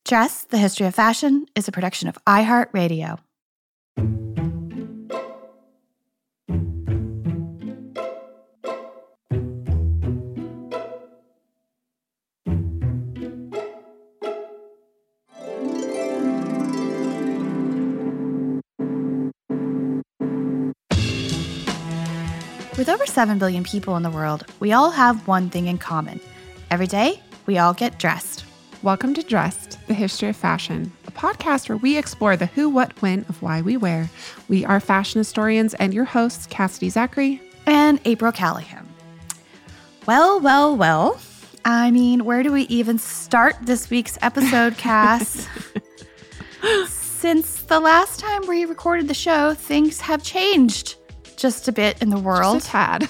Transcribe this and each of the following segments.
Dress, The History of Fashion is a production of iHeartRadio. With over 7 billion people in the world, we all have one thing in common. Every day, we all get dressed. Welcome to Dressed, The History of Fashion, a podcast where we explore the who, what, when of why we wear. We are fashion historians and your hosts, Cassidy Zachary and April Callahan. Well. I mean, where do we even start this week's episode, Cass? Since the last time we recorded the show, things have changed just a bit in the world. Just a tad.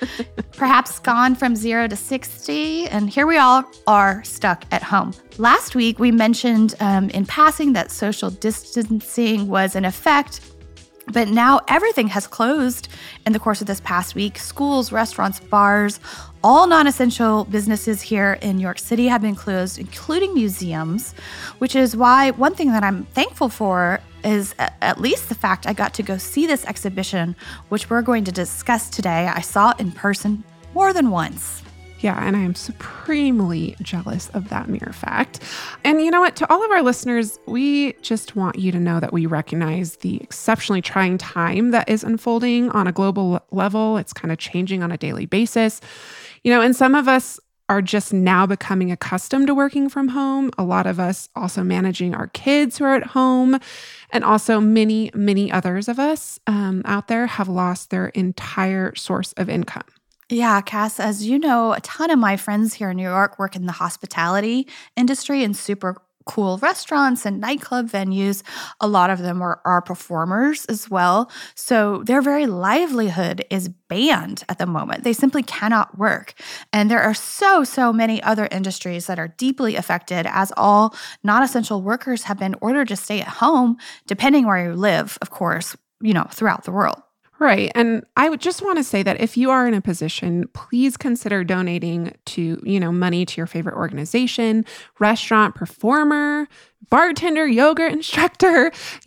Perhaps gone from 0 to 60, and here we all are stuck at home. Last week, we mentioned in passing that social distancing was in effect, but now everything has closed in the course of this past week. Schools, restaurants, bars, all non-essential businesses here in New York City have been closed, including museums, which is why one thing that I'm thankful for is at least the fact I got to go see this exhibition, which we're going to discuss today. I saw it in person more than once. Yeah, and I am supremely jealous of that mere fact. And you know what? To all of our listeners, we just want you to know that we recognize the exceptionally trying time that is unfolding on a global level. It's kind of changing on a daily basis. And some of us are just now becoming accustomed to working from home. A lot of us also managing our kids who are at home. And also many, many others of us out there have lost their entire source of income. Yeah, Cass, as you know, a ton of my friends here in New York work in the hospitality industry in super cool restaurants and nightclub venues. A lot of them are performers as well. So their very livelihood is banned at the moment. They simply cannot work. And there are so many other industries that are deeply affected, as all non-essential workers have been ordered to stay at home, depending where you live, of course, throughout the world. Right. And I would just want to say that if you are in a position, please consider donating to, money to your favorite organization, restaurant, performer, bartender, yoga instructor.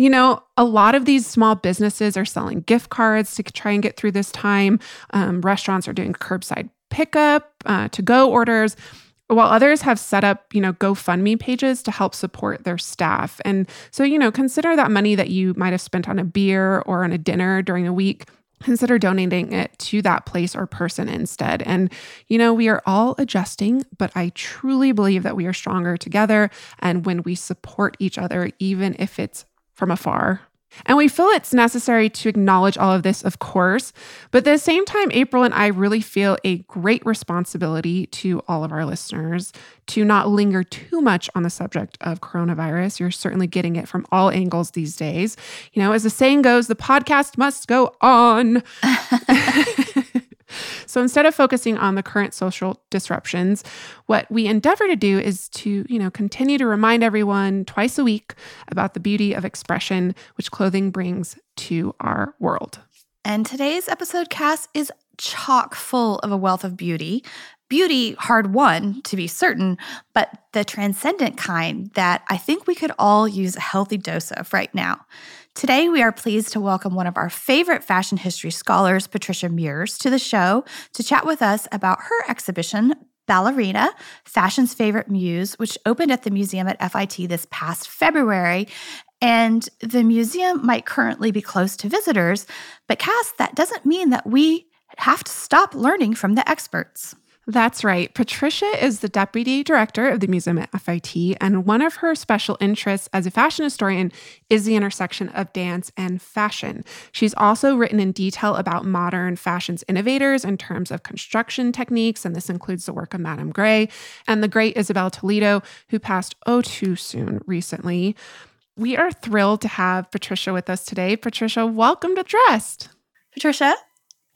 A lot of these small businesses are selling gift cards to try and get through this time. Restaurants are doing curbside pickup, to-go orders, while others have set up, GoFundMe pages to help support their staff. And so, consider that money that you might have spent on a beer or on a dinner during a week, consider donating it to that place or person instead. And, we are all adjusting, but I truly believe that we are stronger together and when we support each other, even if it's from afar. And we feel it's necessary to acknowledge all of this, of course, but at the same time, April and I really feel a great responsibility to all of our listeners to not linger too much on the subject of coronavirus. You're certainly getting it from all angles these days. As the saying goes, the podcast must go on. So instead of focusing on the current social disruptions, what we endeavor to do is to, continue to remind everyone twice a week about the beauty of expression, which clothing brings to our world. And today's episode, Cass, is chock full of a wealth of beauty. Beauty hard won, to be certain, but the transcendent kind that I think we could all use a healthy dose of right now. Today, we are pleased to welcome one of our favorite fashion history scholars, Patricia Mears, to the show to chat with us about her exhibition, Ballerina, Fashion's Favorite Muse, which opened at the museum at FIT this past February. And the museum might currently be closed to visitors, but Cass, that doesn't mean that we have to stop learning from the experts. That's right. Patricia is the deputy director of the museum at FIT, and one of her special interests as a fashion historian is the intersection of dance and fashion. She's also written in detail about modern fashion's innovators in terms of construction techniques, and this includes the work of Madame Grès and the great Isabel Toledo, who passed too soon recently. We are thrilled to have Patricia with us today. Patricia, welcome to Dressed. Patricia,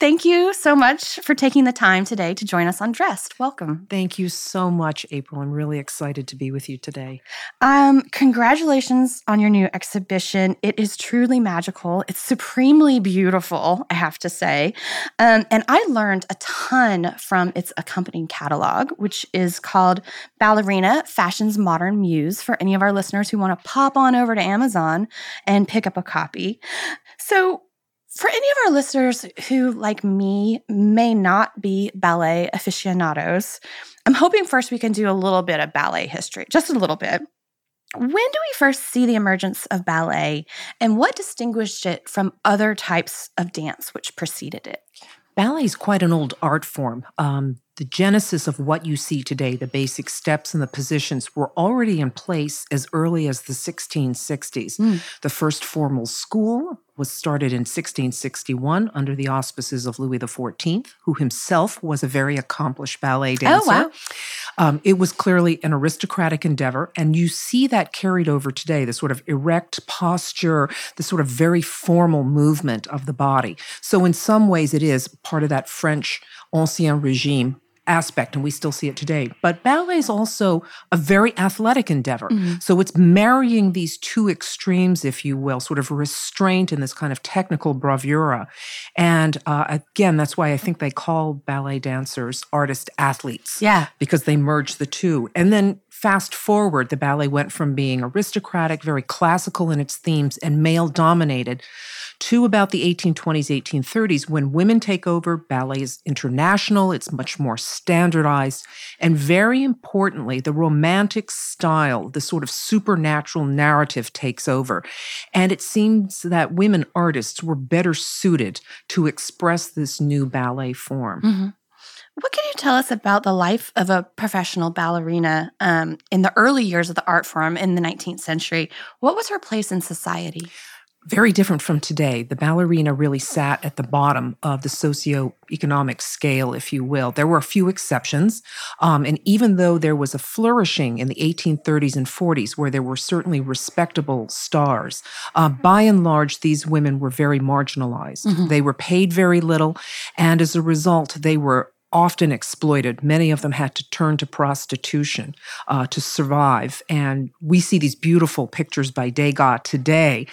Thank you so much for taking the time today to join us on Dressed. Welcome. Thank you so much, April. I'm really excited to be with you today. Congratulations on your new exhibition. It is truly magical. It's supremely beautiful, I have to say. And I learned a ton from its accompanying catalog, which is called Ballerina, Fashion's Modern Muse, for any of our listeners who want to pop on over to Amazon and pick up a copy. So, for any of our listeners who, like me, may not be ballet aficionados, I'm hoping first we can do a little bit of ballet history, just a little bit. When do we first see the emergence of ballet, and what distinguished it from other types of dance which preceded it? Ballet is quite an old art form. The genesis of what you see today, the basic steps and the positions, were already in place as early as the 1660s. The first formal school was started in 1661 under the auspices of Louis XIV, who himself was a very accomplished ballet dancer. Oh, wow. It was clearly an aristocratic endeavor, and you see that carried over today, the sort of erect posture, the sort of very formal movement of the body. So in some ways, it is part of that French Ancien Regime aspect, and we still see it today. But ballet is also a very athletic endeavor. So it's marrying these two extremes, if you will, sort of restraint and this kind of technical bravura. And again, that's why I think they call ballet dancers artist athletes. Yeah. Because they merge the two. And then fast forward, the ballet went from being aristocratic, very classical in its themes, and male-dominated, to about the 1820s, 1830s, when women take over. Ballet is international, it's much more standardized, and very importantly, the romantic style, the sort of supernatural narrative takes over. And it seems that women artists were better suited to express this new ballet form. What can you tell us about the life of a professional ballerina in the early years of the art form in the 19th century? What was her place in society? Very different from today. The ballerina really sat at the bottom of the socioeconomic scale, if you will. There were a few exceptions. And even though there was a flourishing in the 1830s and 40s, where there were certainly respectable stars, by and large, these women were very marginalized. They were paid very little. And as a result, they were often exploited. Many of them had to turn to prostitution to survive. And we see these beautiful pictures by Degas today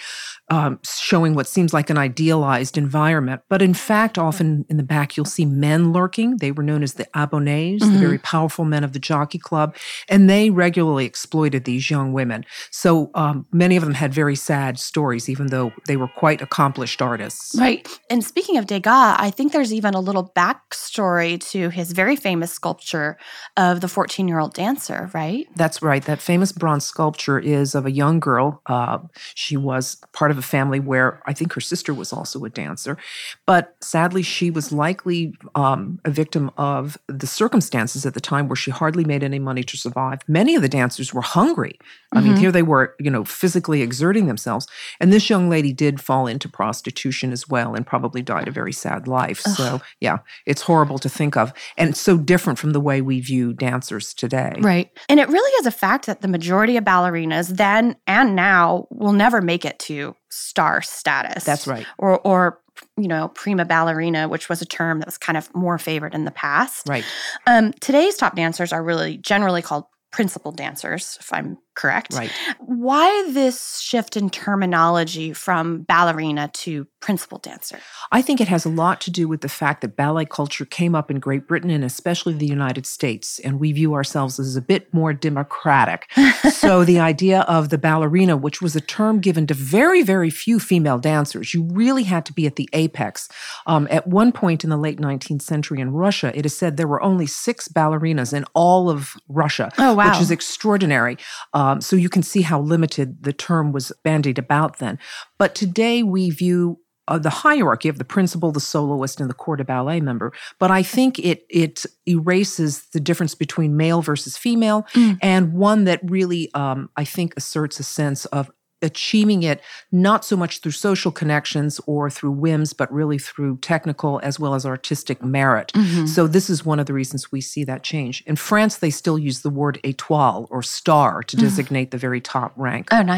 showing what seems like an idealized environment. But in fact, often in the back, you'll see men lurking. They were known as the abonnés, the very powerful men of the Jockey Club. And they regularly exploited these young women. So many of them had very sad stories, even though they were quite accomplished artists. Right. And speaking of Degas, I think there's even a little backstory to his very famous sculpture of the 14-year-old dancer, right? That's right. That famous bronze sculpture is of a young girl. She was part of a family where I think her sister was also a dancer. But sadly, she was likely a victim of the circumstances at the time where she hardly made any money to survive. Many of the dancers were hungry. I mean, here they were, physically exerting themselves. And this young lady did fall into prostitution as well and probably died a very sad life. So, yeah, it's horrible to think of. And it's so different from the way we view dancers today. Right. And it really is a fact that the majority of ballerinas then and now will never make it to star status. That's right. Or prima ballerina, which was a term that was kind of more favored in the past. Right. Today's top dancers are really generally called principal dancers, if I'm correct. Right. Why this shift in terminology from ballerina to principal dancer? I think it has a lot to do with the fact that ballet culture came up in Great Britain and especially the United States, and we view ourselves as a bit more democratic. So the idea of the ballerina, which was a term given to very, very few female dancers, you really had to be at the apex. At one point in the late 19th century in Russia, it is said there were only 6 ballerinas in all of Russia, which is extraordinary. So you can see how limited the term was bandied about then. But today we view the hierarchy of the principal, the soloist, and the corps de ballet member. But I think it erases the difference between male versus female, and one that really, I think, asserts a sense of achieving it not so much through social connections or through whims, but really through technical as well as artistic merit. So this is one of the reasons we see that change. In France, they still use the word étoile or star to designate the very top rank. Oh, nice. Yeah.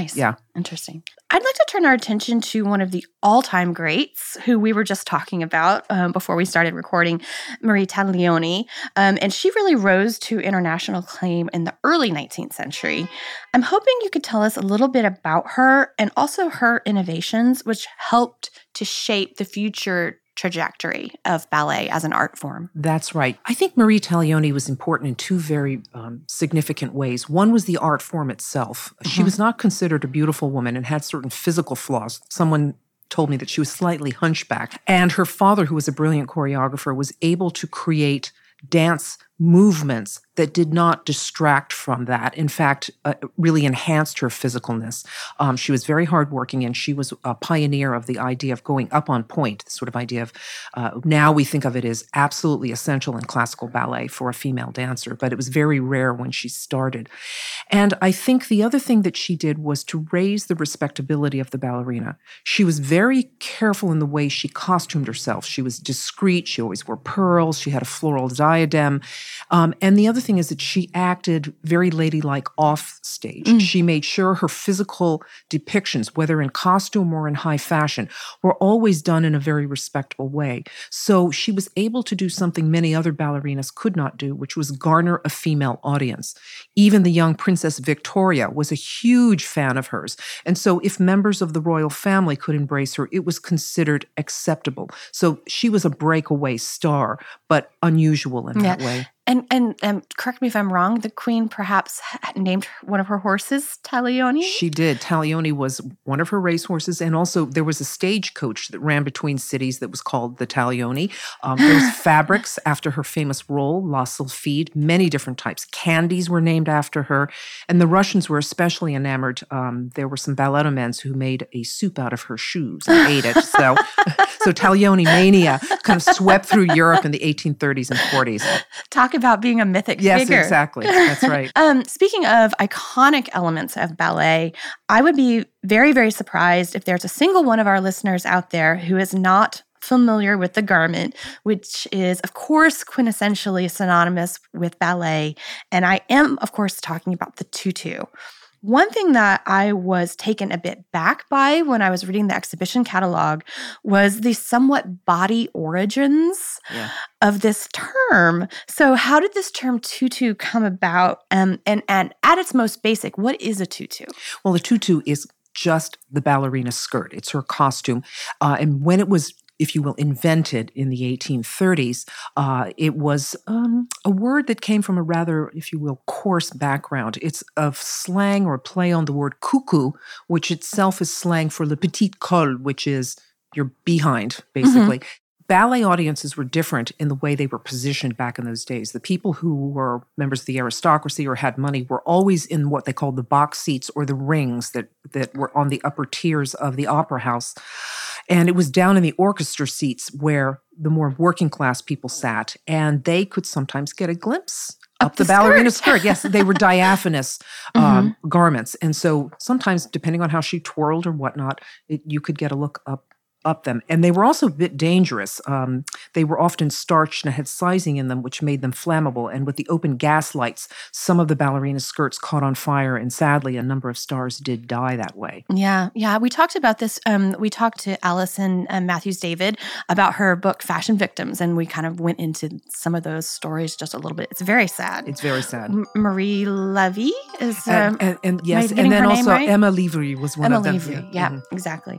Interesting. I'd like to turn our attention to one of the all-time greats who we were just talking about before we started recording, Marie Taglioni. And she really rose to international acclaim in the early 19th century. I'm hoping you could tell us a little bit about her and also her innovations, which helped to shape the future trajectory of ballet as an art form. That's right. I think Marie Taglioni was important in two very significant ways. One was the art form itself. She was not considered a beautiful woman and had certain physical flaws. Someone told me that she was slightly hunchbacked. And her father, who was a brilliant choreographer, was able to create dance movements that did not distract from that. In fact, really enhanced her physicalness. She was very hardworking, and she was a pioneer of the idea of going up on point, the sort of idea of, now we think of it as absolutely essential in classical ballet for a female dancer, but it was very rare when she started. And I think the other thing that she did was to raise the respectability of the ballerina. She was very careful in the way she costumed herself. She was discreet. She always wore pearls. She had a floral diadem. And the other thing is that she acted very ladylike off stage. She made sure her physical depictions, whether in costume or in high fashion, were always done in a very respectable way. So she was able to do something many other ballerinas could not do, which was garner a female audience. Even the young Princess Victoria was a huge fan of hers. And so if members of the royal family could embrace her, it was considered acceptable. So she was a breakaway star, but unusual in that way. And correct me if I'm wrong, the queen perhaps named one of her horses Taglioni? She did. Taglioni was one of her racehorses, and also there was a stagecoach that ran between cities that was called the Taglioni. There was fabrics after her famous role, La Sylphide, many different types. Candies were named after her, and the Russians were especially enamored. There were some balleromans who made a soup out of her shoes and ate it. So Taglioni mania kind of swept through Europe in the 1830s and 40s. Talk about being a mythic figure. Yes, exactly. That's right. Speaking of iconic elements of ballet, I would be very, very surprised if there's a single one of our listeners out there who is not familiar with the garment, which is, of course, quintessentially synonymous with ballet. And I am, of course, talking about the tutu. One thing that I was taken a bit back by when I was reading the exhibition catalog was the somewhat body origins of this term. So how did this term tutu come about? And at its most basic, what is a tutu? Well, the tutu is just the ballerina skirt. It's her costume. And when it was, if you will, invented in the 1830s, it was a word that came from a rather, if you will, coarse background. It's of slang or play on the word coucou, which itself is slang for le petit col, which is your behind, basically. Ballet audiences were different in the way they were positioned back in those days. The people who were members of the aristocracy or had money were always in what they called the box seats or the rings that were on the upper tiers of the opera house. And it was down in the orchestra seats where the more working class people sat, and they could sometimes get a glimpse up the ballerina skirt. Yes, they were diaphanous garments. And so sometimes, depending on how she twirled or whatnot, you could get a look up them. And they were also a bit dangerous. They were often starched and had sizing in them, which made them flammable. And with the open gas lights, some of the ballerina skirts caught on fire. And sadly, a number of stars did die that way. Yeah. We talked about this. We talked to Alison Matthews-David about her book, Fashion Victims. And we kind of went into some of those stories just a little bit. It's very sad. It's very sad. Marie Levy is and yes, and then also right? Emma Livry was one of them. Emma Livry, yeah, exactly.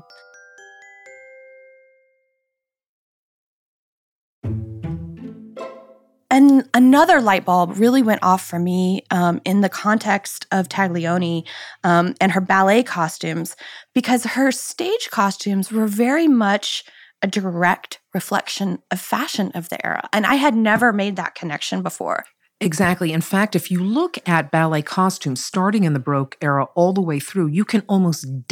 And another light bulb really went off for me in the context of Taglioni and her ballet costumes, because her stage costumes were very much a direct reflection of fashion of the era. And I had never made that connection before. Exactly. In fact, if you look at ballet costumes starting in the Baroque era all the way through, you can almost date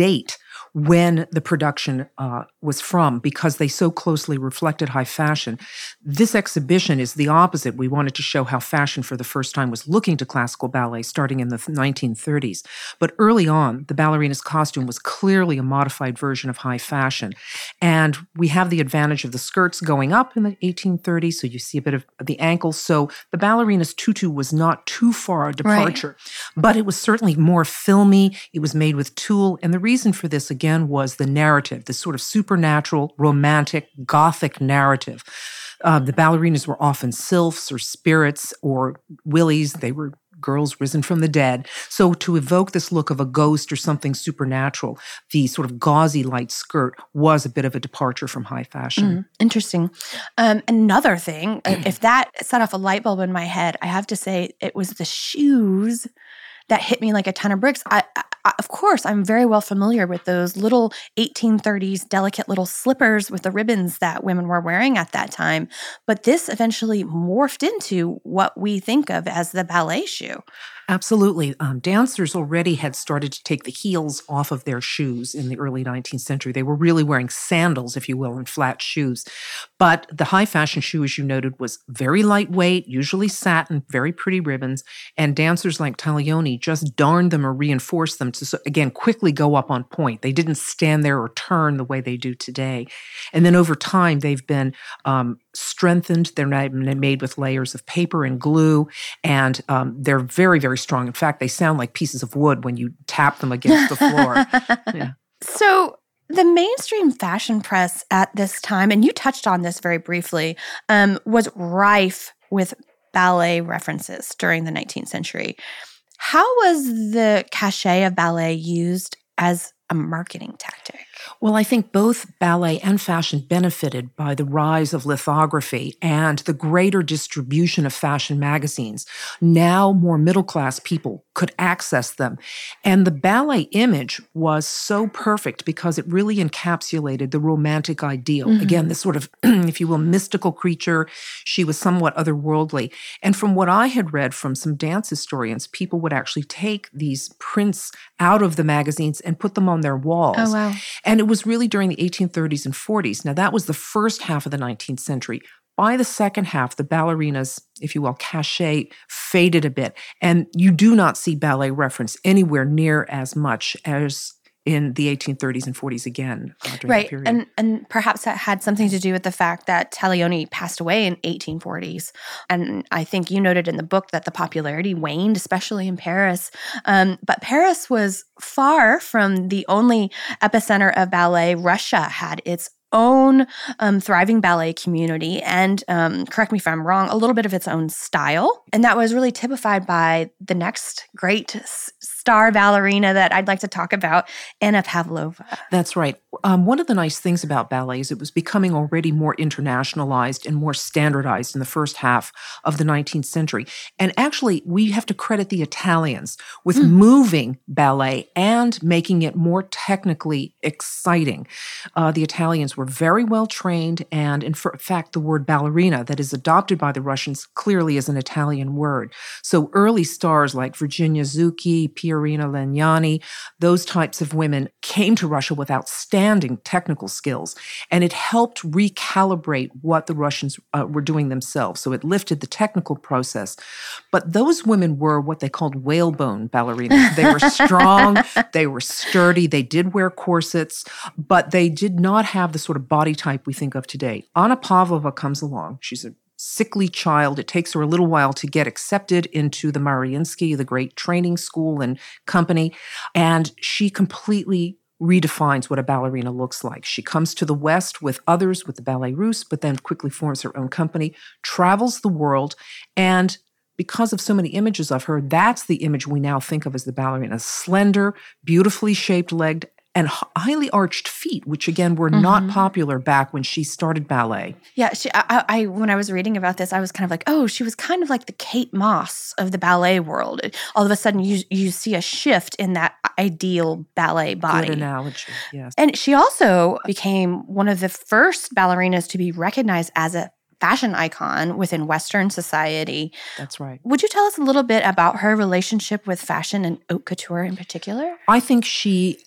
when the production was from, because they so closely reflected high fashion. This exhibition is the opposite. We wanted to show how fashion for the first time was looking to classical ballet starting in the 1930s. But early on, the ballerina's costume was clearly a modified version of high fashion. And we have the advantage of the skirts going up in the 1830s, so you see a bit of the ankles. So the ballerina's tutu was not too far a departure, but it was certainly more filmy. It was made with tulle. And the reason for this, again, was the narrative, this sort of supernatural, romantic, Gothic narrative. The ballerinas were often sylphs or spirits or willies. They were girls risen from the dead. So to evoke this look of a ghost or something supernatural, the sort of gauzy light skirt was a bit of a departure from high fashion. Interesting. Another thing, if that set off a light bulb in my head, I have to say it was the shoes that hit me like a ton of bricks. Of course, I'm very well familiar with those little 1830s delicate little slippers with the ribbons that women were wearing at that time. But this eventually morphed into what we think of as the ballet shoe. Absolutely. Dancers already had started to take the heels off of their shoes in the early 19th century. They were really wearing sandals, if you will, and flat shoes. But the high fashion shoe, as you noted, was very lightweight, usually satin, very pretty ribbons. And dancers like Taglioni just darned them or reinforced them to, again, quickly go up on point. They didn't stand there or turn the way they do today. And then over time, they've been strengthened. They're made with layers of paper and glue, and they're very, very strong. In fact, they sound like pieces of wood when you tap them against the floor. Yeah. So the mainstream fashion press at this time, and you touched on this very briefly, was rife with ballet references during the 19th century. How was the cachet of ballet used as a marketing tactic? Well, I think both ballet and fashion benefited by the rise of lithography and the greater distribution of fashion magazines. Now, more middle-class people could access them. And the ballet image was so perfect because it really encapsulated the romantic ideal. Mm-hmm. Again, this sort of, if you will, mystical creature. She was somewhat otherworldly. And from what I had read from some dance historians, people would actually take these prints out of the magazines and put them on their walls. Oh, wow. And it was really during the 1830s and 40s. Now, that was the first half of the 19th century. By the second half, the ballerinas, if you will, cachet faded a bit. And you do not see ballet reference anywhere near as much as in the 1830s and 40s again during that period. And perhaps that had something to do with the fact that Taglioni passed away in 1840s. And I think you noted in the book that the popularity waned, especially in Paris. But Paris was far from the only epicenter of ballet. Russia had its own thriving ballet community and, correct me if I'm wrong, a little bit of its own style. And that was really typified by the next great star ballerina that I'd like to talk about, Anna Pavlova. That's right. One of the nice things about ballet is it was becoming already more internationalized and more standardized in the first half of the 19th century. And actually, we have to credit the Italians with moving ballet and making it more technically exciting. The Italians were very well trained, and in fact, the word ballerina that is adopted by the Russians clearly is an Italian word. So early stars like Virginia Zucchi, Pierina Legnani, those types of women came to Russia with outstanding technical skills, and it helped recalibrate what the Russians were doing themselves. So it lifted the technical process. But those women were what they called whalebone ballerinas. They were strong, they were sturdy, they did wear corsets, but they did not have the sort of body type we think of today. Anna Pavlova comes along. She's a sickly child. It takes her a little while to get accepted into the Mariinsky, the great training school and company, and she completely redefines what a ballerina looks like. She comes to the West with others, with the Ballet Russe, but then quickly forms her own company, travels the world, and because of so many images of her, that's the image we now think of as the ballerina. Slender, beautifully shaped legged, and highly arched feet, which again were not popular back when she started ballet. Yeah, I when I was reading about this, I was kind of like, oh, she was kind of like the Kate Moss of the ballet world. All of a sudden, you see a shift in that ideal ballet body. Good analogy, yes. And she also became one of the first ballerinas to be recognized as a fashion icon within Western society. That's right. Would you tell us a little bit about her relationship with fashion and haute couture in particular? I think she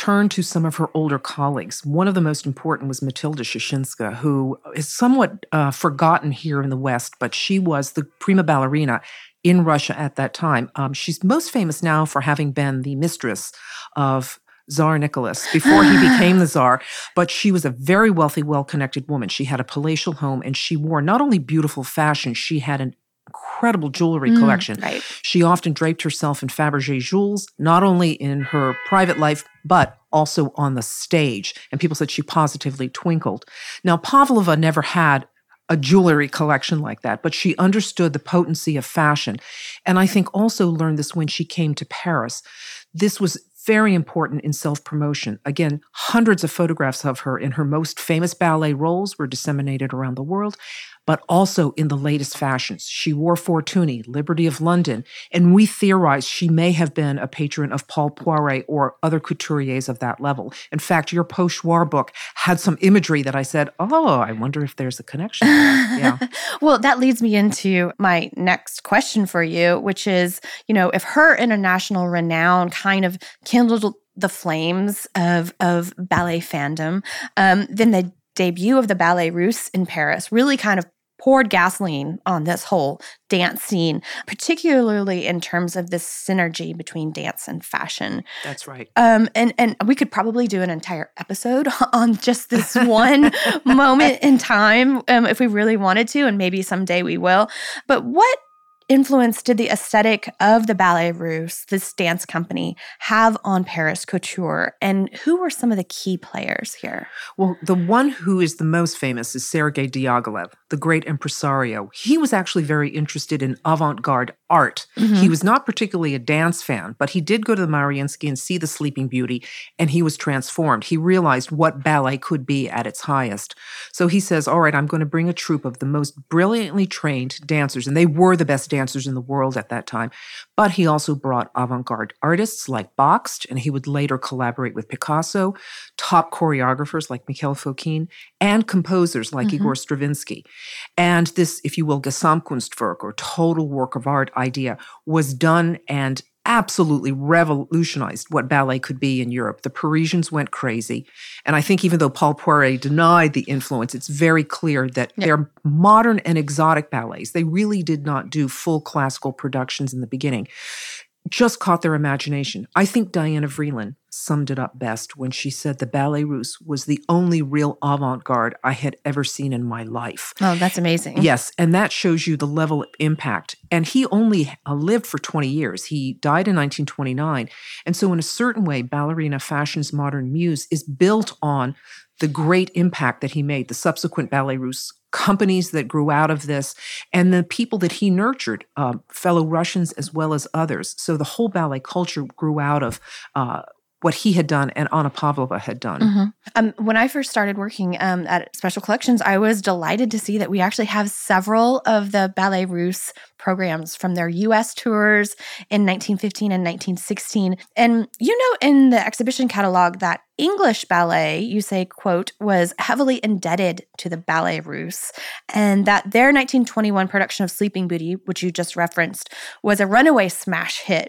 turn to some of her older colleagues. One of the most important was Matilda Shashinska, who is somewhat forgotten here in the West, but she was the prima ballerina in Russia at that time. She's most famous now for having been the mistress of Tsar Nicholas before he became the Tsar, but she was a very wealthy, well-connected woman. She had a palatial home, and she wore not only beautiful fashion, she had an incredible jewelry collection. Right. She often draped herself in Fabergé jewels, not only in her private life, but also on the stage. And people said she positively twinkled. Now, Pavlova never had a jewelry collection like that, but she understood the potency of fashion. And I think also learned this when she came to Paris. This was very important in self-promotion. Again, hundreds of photographs of her in her most famous ballet roles were disseminated around the world, but also in the latest fashions. She wore Fortuny, Liberty of London, and we theorize she may have been a patron of Paul Poiret or other couturiers of that level. In fact, your Pochoir book had some imagery that I said, oh, I wonder if there's a connection there. Yeah. Well, that leads me into my next question for you, which is, if her international renown kind of kindled the flames of ballet fandom, then the debut of the Ballet Russe in Paris really kind of poured gasoline on this whole dance scene, particularly in terms of this synergy between dance and fashion. That's right. And we could probably do an entire episode on just this one moment in time if we really wanted to, and maybe someday we will. But what influence did the aesthetic of the Ballet Russe, this dance company, have on Paris couture? And who were some of the key players here? Well, the one who is the most famous is Sergei Diaghilev, the great impresario. He was actually very interested in avant-garde art. Mm-hmm. He was not particularly a dance fan, but he did go to the Mariinsky and see the Sleeping Beauty, and he was transformed. He realized what ballet could be at its highest. So he says, all right, I'm going to bring a troupe of the most brilliantly trained dancers, and they were the best dancers in the world at that time. But he also brought avant-garde artists like Bakst, and he would later collaborate with Picasso, top choreographers like Mikhail Fokine, and composers like Igor Stravinsky. And this, if you will, Gesamtkunstwerk, or total work of art idea, was done and absolutely revolutionized what ballet could be in Europe. The Parisians went crazy. And I think even though Paul Poiret denied the influence, it's very clear that they're modern and exotic ballets. They really did not do full classical productions in the beginning. Just caught their imagination. I think Diana Vreeland summed it up best when she said the Ballet Russe was the only real avant-garde I had ever seen in my life. Oh, that's amazing. Yes, and that shows you the level of impact. And he only lived for 20 years. He died in 1929. And so in a certain way, Ballerina Fashion's modern muse is built on the great impact that he made, the subsequent Ballet Russe companies that grew out of this, and the people that he nurtured, fellow Russians as well as others. So the whole ballet culture grew out of what he had done and Anna Pavlova had done. When I first started working at Special Collections, I was delighted to see that we actually have several of the Ballet Russe programs from their U.S. tours in 1915 and 1916. And in the exhibition catalog, that English ballet, you say, quote, was heavily indebted to the Ballet Russe, and that their 1921 production of Sleeping Beauty, which you just referenced, was a runaway smash hit.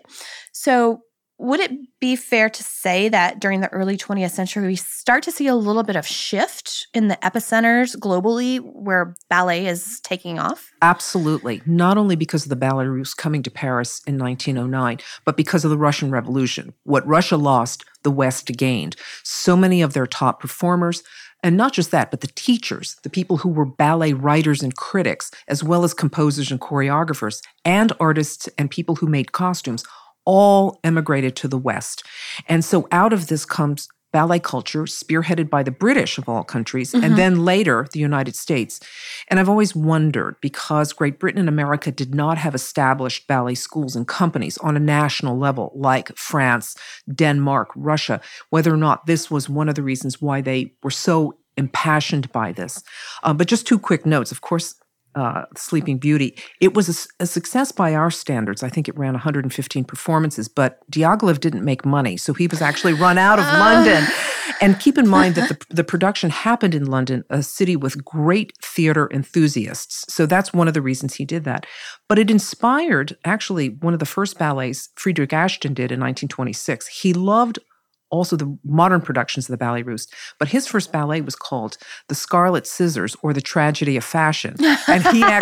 So would it be fair to say that during the early 20th century, we start to see a little bit of shift in the epicenters globally where ballet is taking off? Absolutely. Not only because of the Ballet Russe coming to Paris in 1909, but because of the Russian Revolution. What Russia lost, the West gained. So many of their top performers, and not just that, but the teachers, the people who were ballet writers and critics, as well as composers and choreographers, and artists and people who made costumes, all emigrated to the West. And so out of this comes ballet culture, spearheaded by the British of all countries, and then later the United States. And I've always wondered, because Great Britain and America did not have established ballet schools and companies on a national level like France, Denmark, Russia, whether or not this was one of the reasons why they were so impassioned by this. But just two quick notes. Of course, Sleeping Beauty, it was a success by our standards. I think it ran 115 performances, but Diaghilev didn't make money, so he was actually run out of London. And keep in mind that the production happened in London, a city with great theater enthusiasts. So that's one of the reasons he did that. But it inspired, actually, one of the first ballets Friedrich Ashton did in 1926. He loved also the modern productions of the Ballet Russe. But his first ballet was called The Scarlet Scissors, or The Tragedy of Fashion. And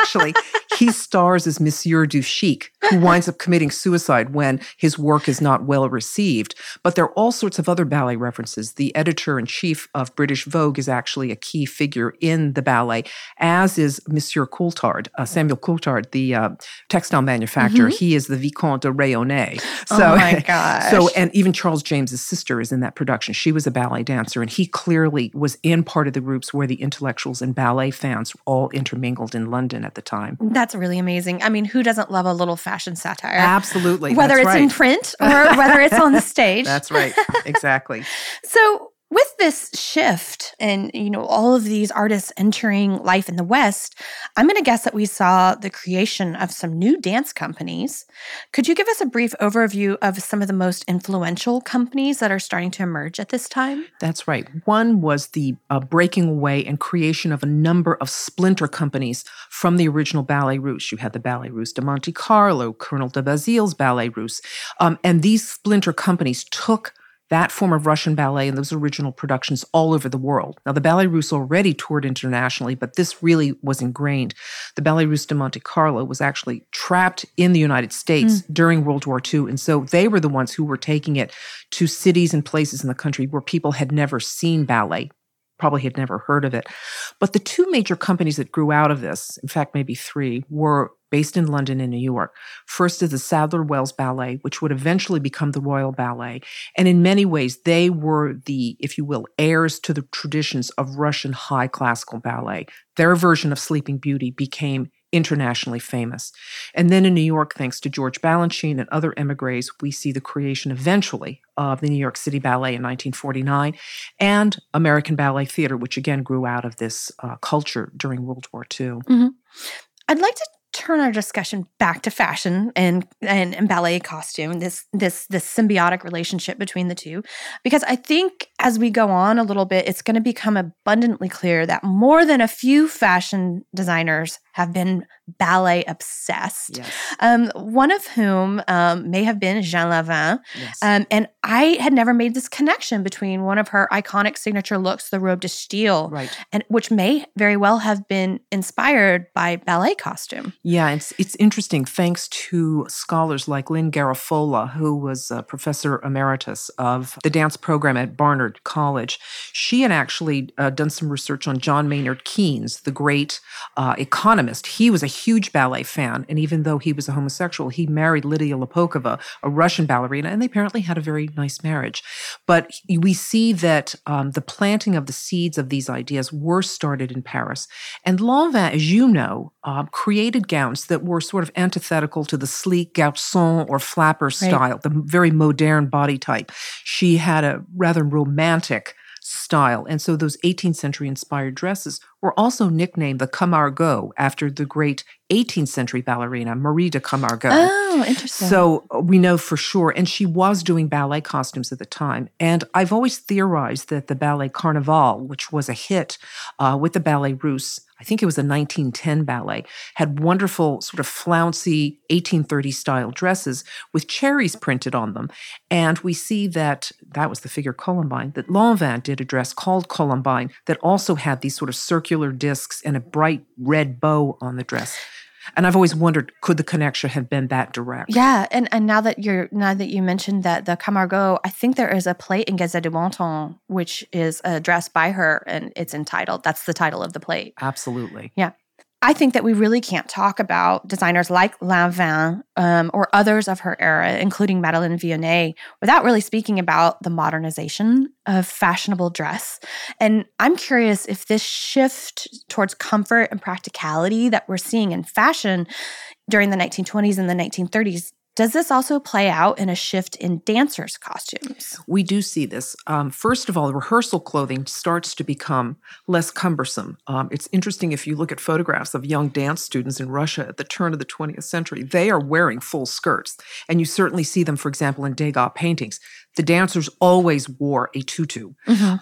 he stars as Monsieur du Chic, who winds up committing suicide when his work is not well received. But there are all sorts of other ballet references. The editor-in-chief of British Vogue is actually a key figure in the ballet, as is Monsieur Coulthard, Samuel Coulthard, the textile manufacturer. Mm-hmm. He is the Vicomte de Rayonnet. So, oh my gosh. And even Charles James's sister is in that production. She was a ballet dancer, and he clearly was in part of the groups where the intellectuals and ballet fans all intermingled in London at the time. That's really amazing. I mean, who doesn't love a little fashion satire? Absolutely. Whether it's in print or whether it's on the stage. That's right. Exactly. So with this shift and, all of these artists entering life in the West, I'm going to guess that we saw the creation of some new dance companies. Could you give us a brief overview of some of the most influential companies that are starting to emerge at this time? That's right. One was the breaking away and creation of a number of splinter companies from the original Ballet Russe. You had the Ballet Russe de Monte Carlo, Colonel de Basile's Ballet Russe. And these splinter companies took that form of Russian ballet and those original productions all over the world. Now, the Ballet Russe already toured internationally, but this really was ingrained. The Ballet Russe de Monte Carlo was actually trapped in the United States during World War II, and so they were the ones who were taking it to cities and places in the country where people had never seen ballet, probably had never heard of it. But the two major companies that grew out of this, in fact, maybe three, were based in London and New York. First is the Sadler-Wells Ballet, which would eventually become the Royal Ballet. And in many ways, they were the, if you will, heirs to the traditions of Russian high classical ballet. Their version of Sleeping Beauty became internationally famous. And then in New York, thanks to George Balanchine and other émigrés, we see the creation eventually of the New York City Ballet in 1949 and American Ballet Theater, which again grew out of this culture during World War II. Mm-hmm. I'd like to turn our discussion back to fashion and ballet costume, this symbiotic relationship between the two, because I think as we go on a little bit, it's going to become abundantly clear that more than a few fashion designers have been ballet obsessed. Yes. One of whom may have been Jeanne Lanvin. Yes. And I had never made this connection between one of her iconic signature looks, the robe de style, right, and which may very well have been inspired by ballet costume. Yeah, it's interesting. Thanks to scholars like Lynn Garafola, who was a professor emeritus of the dance program at Barnard College, she had actually done some research on John Maynard Keynes, the great economist. He was a huge ballet fan, and even though he was a homosexual, he married Lydia Lopokova, a Russian ballerina, and they apparently had a very nice marriage. But we see that the planting of the seeds of these ideas were started in Paris. And Lanvin, as you know, created gowns that were sort of antithetical to the sleek garçon or flapper style, the very modern body type. She had a rather romantic style. And so those 18th century inspired dresses were also nicknamed the Camargot after the great 18th century ballerina, Marie de Camargot. Oh, interesting. So we know for sure. And she was doing ballet costumes at the time. And I've always theorized that the ballet Carnival, which was a hit with the Ballet Russe, I think it was a 1910 ballet, had wonderful sort of flouncy 1830 style dresses with cherries printed on them. And we see that was the figure Columbine, that Lanvin did a dress called Columbine that also had these sort of circular discs and a bright red bow on the dress. And I've always wondered, could the connection have been that direct? Yeah, and now that you mentioned that the Camargot, I think there is a plate in Gazette du Bon Temps, which is a dress by her, and it's entitled. That's the title of the plate. Absolutely. Yeah. I think that we really can't talk about designers like Lanvin or others of her era, including Madeleine Vionnet, without really speaking about the modernization of fashionable dress. And I'm curious if this shift towards comfort and practicality that we're seeing in fashion during the 1920s and the 1930s, does this also play out in a shift in dancers' costumes? We do see this. First of all, rehearsal clothing starts to become less cumbersome. It's interesting if you look at photographs of young dance students in Russia at the turn of the 20th century, they are wearing full skirts. And you certainly see them, for example, in Degas paintings. The dancers always wore a tutu. Mm-hmm.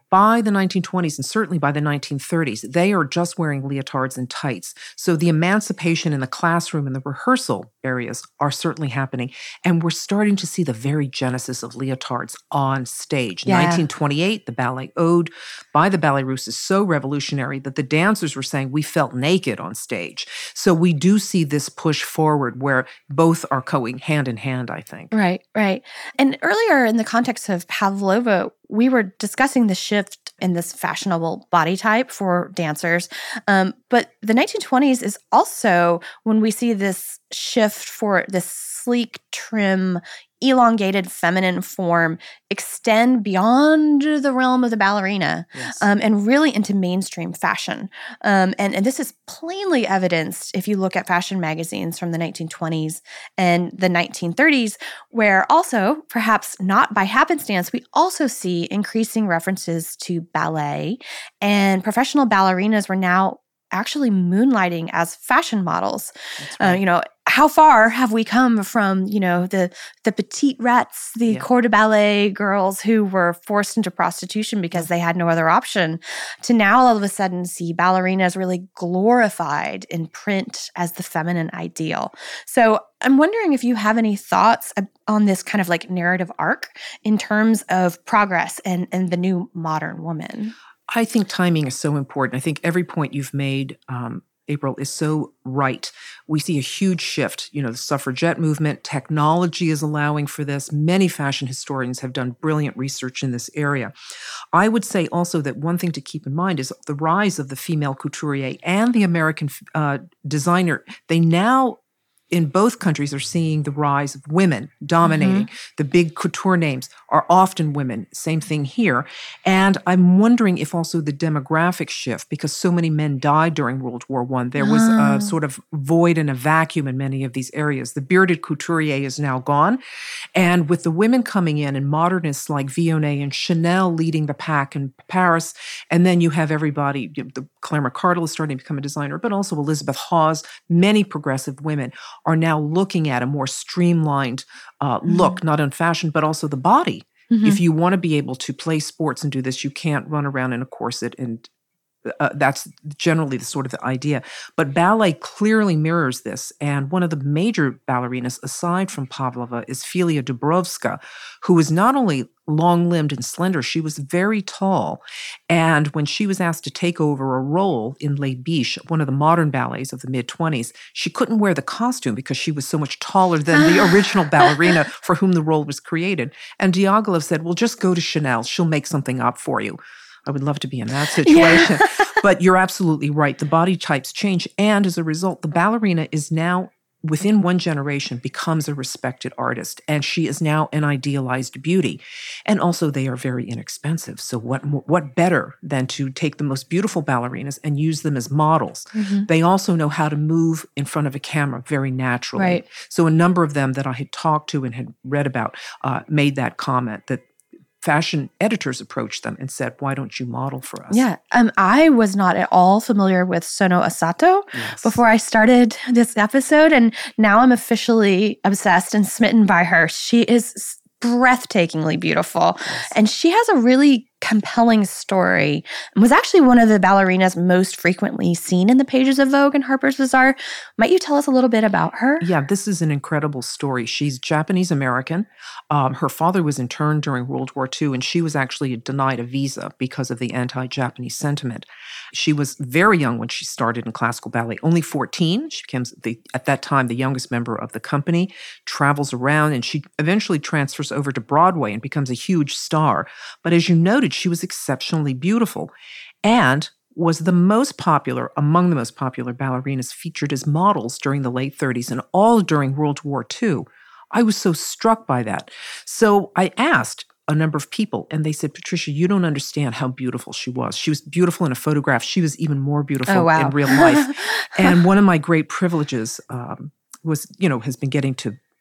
by the 1920s and certainly by the 1930s, they are just wearing leotards and tights. So the emancipation in the classroom and the rehearsal areas are certainly happening. And we're starting to see the very genesis of leotards on stage. Yeah. 1928, the ballet Ode by the Ballet Russe is so revolutionary that the dancers were saying we felt naked on stage. So we do see this push forward where both are going hand in hand, I think. Right, right. And earlier in the context of Pavlova, we were discussing the shift in this fashionable body type for dancers. But the 1920s is also when we see this shift for this sleek, trim, elongated feminine form extend beyond the realm of the ballerina, Yes. And really into mainstream fashion. And this is plainly evidenced if you look at fashion magazines from the 1920s and the 1930s, where also, perhaps not by happenstance, we also see increasing references to ballet, and professional ballerinas were now actually moonlighting as fashion models. That's right. How far have we come from, the petite rats, the corps de ballet girls who were forced into prostitution because they had no other option, to now all of a sudden see ballerinas really glorified in print as the feminine ideal. So I'm wondering if you have any thoughts on this kind of like narrative arc in terms of progress and the new modern woman. I think timing is so important. I think every point you've made, April, is so right. We see a huge shift. The suffragette movement, technology is allowing for this. Many fashion historians have done brilliant research in this area. I would say also that one thing to keep in mind is the rise of the female couturier and the American designer. They now, in both countries, are seeing the rise of women dominating. Mm-hmm. The big couture names are often women. Same thing here. And I'm wondering if also the demographic shift, because so many men died during World War I, there was a sort of void and a vacuum in many of these areas. The bearded couturier is now gone. And with the women coming in and modernists like Vionnet and Chanel leading the pack in Paris, and then you have everybody, the Claire McCardell is starting to become a designer, but also Elizabeth Hawes, many progressive women are now looking at a more streamlined look, not in fashion, but also the body. Mm-hmm. If you want to be able to play sports and do this, you can't run around in a corset, and that's generally the sort of the idea. But ballet clearly mirrors this. And one of the major ballerinas, aside from Pavlova, is Filia Dubrovska, who is not only long-limbed and slender, she was very tall. And when she was asked to take over a role in Les Biches, one of the modern ballets of the mid-20s, she couldn't wear the costume because she was so much taller than the original ballerina for whom the role was created. And Diaghilev said, well, just go to Chanel. She'll make something up for you. I would love to be in that situation. Yeah. But you're absolutely right. The body types change. And as a result, the ballerina is now, within one generation, becomes a respected artist. And she is now an idealized beauty. And also they are very inexpensive. So what better than to take the most beautiful ballerinas and use them as models? Mm-hmm. They also know how to move in front of a camera very naturally. Right. So a number of them that I had talked to and had read about made that comment that fashion editors approached them and said, why don't you model for us? Yeah. I was not at all familiar with Sono Asato before I started this episode, and now I'm officially obsessed and smitten by her. She is breathtakingly beautiful, and she has a really compelling story, and was actually one of the ballerinas most frequently seen in the pages of Vogue and Harper's Bazaar. Might you tell us a little bit about her? Yeah, this is an incredible story. She's Japanese-American. Her father was interned during World War II, and she was actually denied a visa because of the anti-Japanese sentiment. She was very young when she started in classical ballet, only 14. She becomes, at that time, the youngest member of the company, travels around, and she eventually transfers over to Broadway and becomes a huge star. But as you noted, she was exceptionally beautiful and was the most popular, among the most popular ballerinas featured as models during the late 30s and all during World War II. I was so struck by that. So I asked a number of people, and they said, Patricia, you don't understand how beautiful she was. She was beautiful in a photograph. She was even more beautiful in real life. And one of my great privileges has been getting to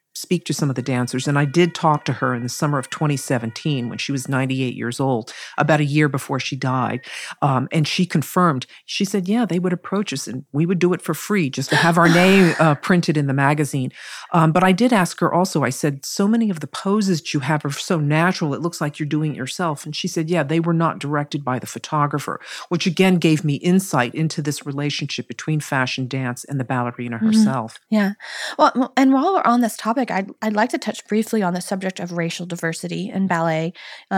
speak to some of the dancers. And I did talk to her in the summer of 2017 when she was 98 years old, about a year before she died. And she confirmed, she said, yeah, they would approach us and we would do it for free just to have our name printed in the magazine. But I did ask her also, I said, so many of the poses that you have are so natural, it looks like you're doing it yourself. And she said, yeah, they were not directed by the photographer, which again gave me insight into this relationship between fashion dance and the ballerina herself. Yeah. Well, and while we're on this topic, I'd like to touch briefly on the subject of racial diversity in ballet.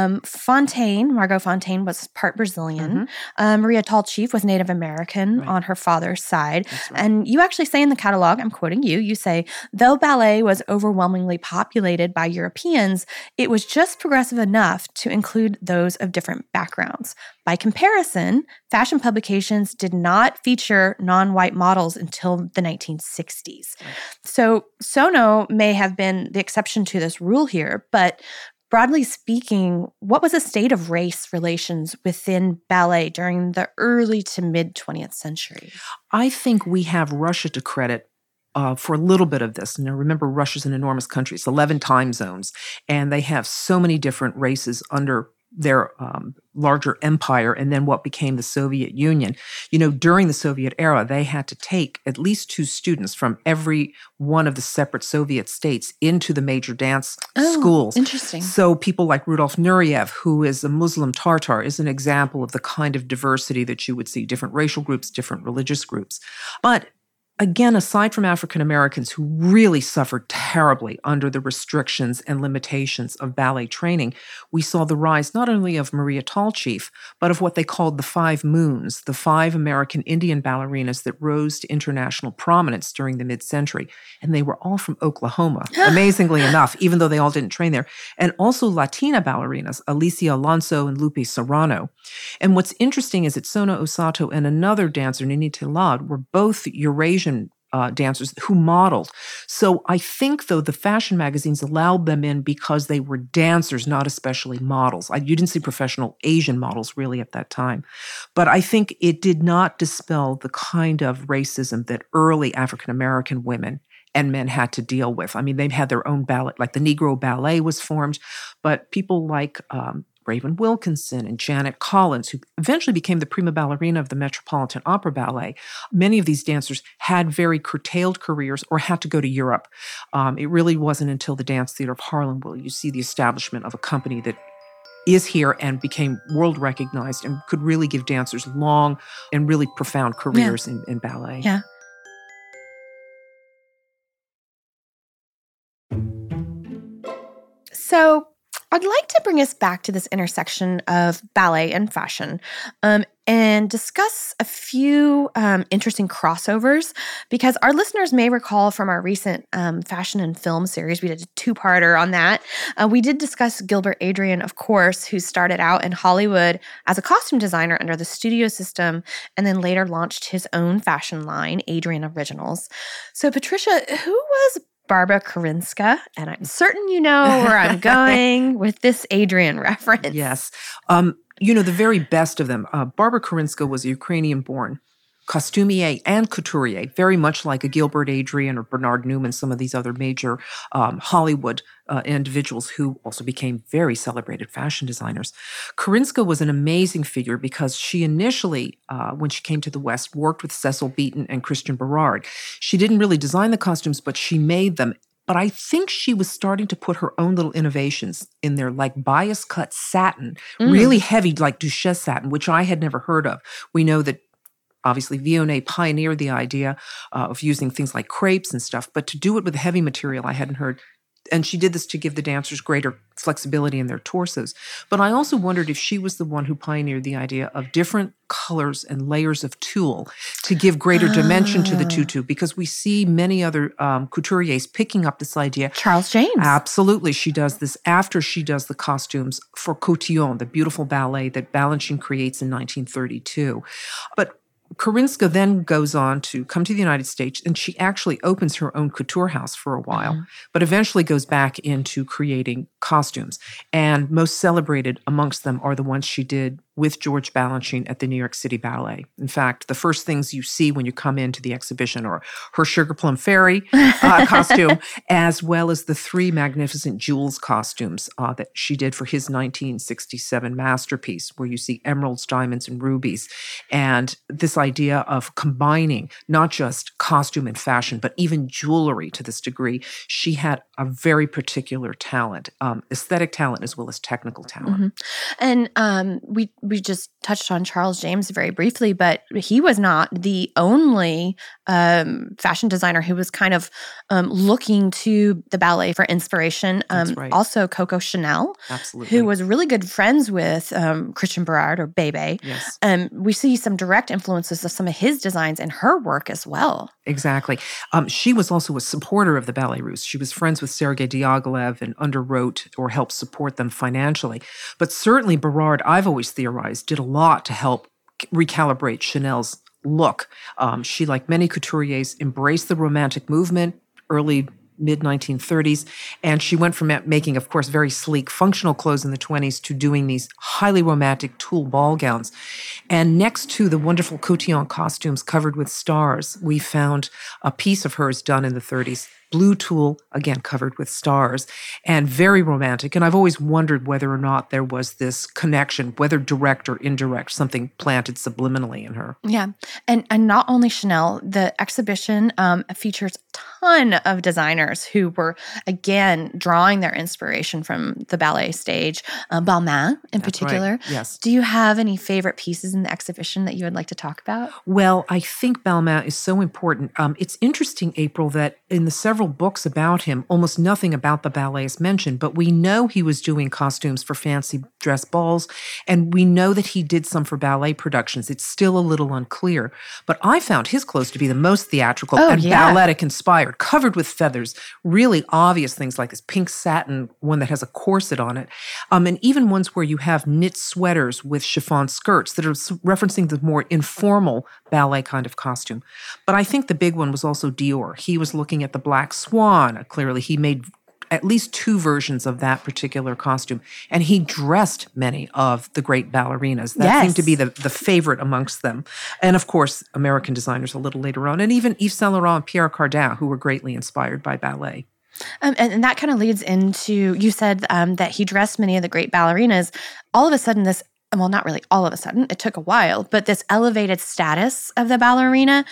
Margot Fonteyn was part Brazilian. Maria Tallchief was Native American on her father's side. Right. And you actually say in the catalog, I'm quoting you say, though ballet was overwhelmingly populated by Europeans, it was just progressive enough to include those of different backgrounds. By comparison, fashion publications did not feature non-white models until the 1960s. Right. So Sono may have been the exception to this rule here, but broadly speaking, what was the state of race relations within ballet during the early to mid 20th century? I think we have Russia to credit for a little bit of this. Now, remember, Russia's an enormous country. It's 11 time zones, and they have so many different races under their larger empire, and then what became the Soviet Union. During the Soviet era, they had to take at least 2 students from every one of the separate Soviet states into the major dance schools. Interesting. So people like Rudolf Nureyev, who is a Muslim Tartar, is an example of the kind of diversity that you would see, different racial groups, different religious groups. But again, aside from African Americans who really suffered terribly under the restrictions and limitations of ballet training, we saw the rise not only of Maria Tallchief, but of what they called the 5 Moons, the 5 American Indian ballerinas that rose to international prominence during the mid-century. And they were all from Oklahoma, amazingly enough, even though they all didn't train there. And also Latina ballerinas, Alicia Alonso and Lupe Serrano. And what's interesting is that Sona Osato and another dancer, Nini Tilad, were both Eurasian dancers who modeled. So I think, though, the fashion magazines allowed them in because they were dancers, not especially models. You didn't see professional Asian models really at that time. But I think it did not dispel the kind of racism that early African-American women and men had to deal with. I mean, they had their own ballet, like the Negro Ballet was formed, but people like Raven Wilkinson and Janet Collins, who eventually became the prima ballerina of the Metropolitan Opera Ballet. Many of these dancers had very curtailed careers or had to go to Europe. It really wasn't until the Dance Theater of Harlem where you see the establishment of a company that is here and became world recognized and could really give dancers long and really profound careers in ballet. Yeah. So I'd like to bring us back to this intersection of ballet and fashion and discuss a few interesting crossovers, because our listeners may recall from our recent fashion and film series, we did a 2-parter on that. We did discuss Gilbert Adrian, of course, who started out in Hollywood as a costume designer under the studio system and then later launched his own fashion line, Adrian Originals. So Patricia, who was Barbara Kurinska? And I'm certain you know where I'm going with this Adrian reference. Yes. The very best of them. Barbara Kurinska was a Ukrainian-born costumier and couturier, very much like a Gilbert Adrian or Bernard Newman, some of these other major Hollywood individuals who also became very celebrated fashion designers. Kurinska was an amazing figure because she initially, when she came to the West, worked with Cecil Beaton and Christian Berard. She didn't really design the costumes, but she made them. But I think she was starting to put her own little innovations in there, like bias cut satin, really heavy, like Duchesse satin, which I had never heard of. We know that obviously Vionnet pioneered the idea of using things like crepes and stuff, but to do it with heavy material, I hadn't heard. And she did this to give the dancers greater flexibility in their torsos. But I also wondered if she was the one who pioneered the idea of different colors and layers of tulle to give greater dimension to the tutu, because we see many other couturiers picking up this idea. Charles James. Absolutely. She does this after she does the costumes for Cotillon, the beautiful ballet that Balanchine creates in 1932. But Kurinska then goes on to come to the United States, and she actually opens her own couture house for a while, but eventually goes back into creating costumes. And most celebrated amongst them are the ones she did with George Balanchine at the New York City Ballet. In fact, the first things you see when you come into the exhibition are her Sugar Plum Fairy costume, as well as the 3 magnificent Jules costumes that she did for his 1967 masterpiece, where you see emeralds, diamonds, and rubies. And this idea of combining not just costume and fashion, but even jewelry to this degree, she had a very particular talent, aesthetic talent as well as technical talent. And we just touched on Charles James very briefly, but he was not the only fashion designer who was kind of looking to the ballet for inspiration. That's right. Also, Coco Chanel, Absolutely. who was really good friends with Christian Berard or Bebe. Yes. We see some direct influences of some of his designs in her work as well. Exactly. She was also a supporter of the Ballet Russe. She was friends with Sergei Diaghilev and underwrote or helped support them financially. But certainly Berard, I've always theorized, did a lot to help recalibrate Chanel's look. She, like many couturiers, embraced the Romantic movement, early mid-1930s, and she went from making, of course, very sleek functional clothes in the 20s to doing these highly romantic tulle ball gowns. And next to the wonderful cotillon costumes covered with stars, we found a piece of hers done in the 30s, blue tulle, again, covered with stars, and very romantic. And I've always wondered whether or not there was this connection, whether direct or indirect, something planted subliminally in her. Yeah. And not only Chanel, the exhibition features a ton of designers who were, again, drawing their inspiration from the ballet stage, Balmain in That's particular. right. Yes. Do you have any favorite pieces in the exhibition that you would like to talk about? Well, I think Balmain is so important. It's interesting, April, that in the several books about him, almost nothing about the ballet is mentioned, but we know he was doing costumes for fancy dress balls, and we know that he did some for ballet productions. It's still a little unclear, but I found his clothes to be the most theatrical and balletic inspired, covered with feathers, really obvious things like this pink satin one that has a corset on it, and even ones where you have knit sweaters with chiffon skirts that are referencing the more informal ballet kind of costume. But I think the big one was also Dior. He was looking at the Black Swan. Clearly, he made at least 2 versions of that particular costume. And he dressed many of the great ballerinas. That seemed to be the favorite amongst them. And of course, American designers a little later on, and even Yves Saint Laurent and Pierre Cardin, who were greatly inspired by ballet. And that kind of leads into, you said that he dressed many of the great ballerinas. All of a sudden, well, not really all of a sudden, it took a while, but this elevated status of the ballerina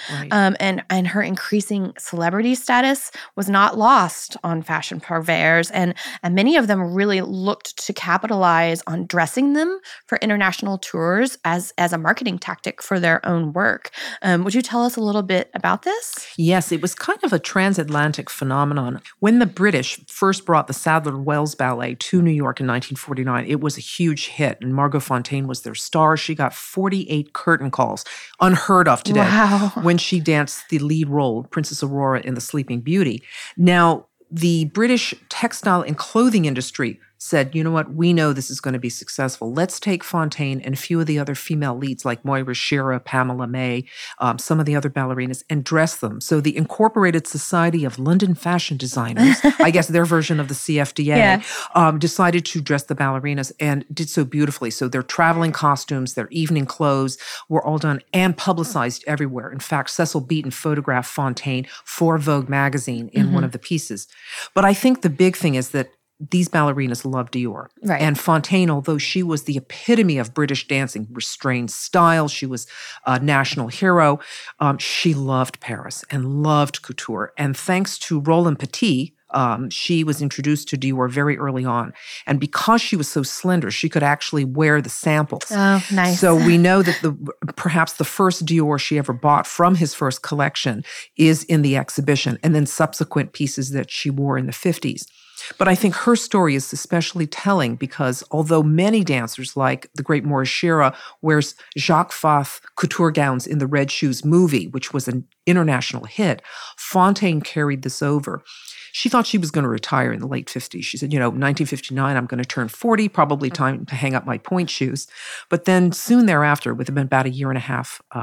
and her increasing celebrity status was not lost on fashion purveyors. And many of them really looked to capitalize on dressing them for international tours as a marketing tactic for their own work. Would you tell us a little bit about this? Yes, it was kind of a transatlantic phenomenon. When the British first brought the Sadler-Wells Ballet to New York in 1949, it was a huge hit, and Margot Fonteyn was their star. She got 48 curtain calls, unheard of today, when she danced the lead role, Princess Aurora in The Sleeping Beauty. Now, the British textile and clothing industry said, you know what, we know this is going to be successful. Let's take Fonteyn and a few of the other female leads like Moira Shearer, Pamela May, some of the other ballerinas, and dress them. So the Incorporated Society of London Fashion Designers, I guess their version of the CFDA, decided to dress the ballerinas and did so beautifully. So their traveling costumes, their evening clothes were all done and publicized everywhere. In fact, Cecil Beaton photographed Fonteyn for Vogue magazine in one of the pieces. But I think the big thing is that these ballerinas loved Dior. Right. And Fonteyn, although she was the epitome of British dancing, restrained style, she was a national hero, she loved Paris and loved couture. And thanks to Roland Petit, she was introduced to Dior very early on. And because she was so slender, she could actually wear the samples. Oh, nice. So we know that perhaps the first Dior she ever bought from his first collection is in the exhibition, and then subsequent pieces that she wore in the 50s. But I think her story is especially telling because although many dancers like the great Moira Shearer wears Jacques Fath couture gowns in the Red Shoes movie, which was an international hit, Fonteyn carried this over. She thought she was going to retire in the late 50s. She said, 1959, I'm going to turn 40, probably time to hang up my point shoes. But then soon thereafter, within about a year and a half,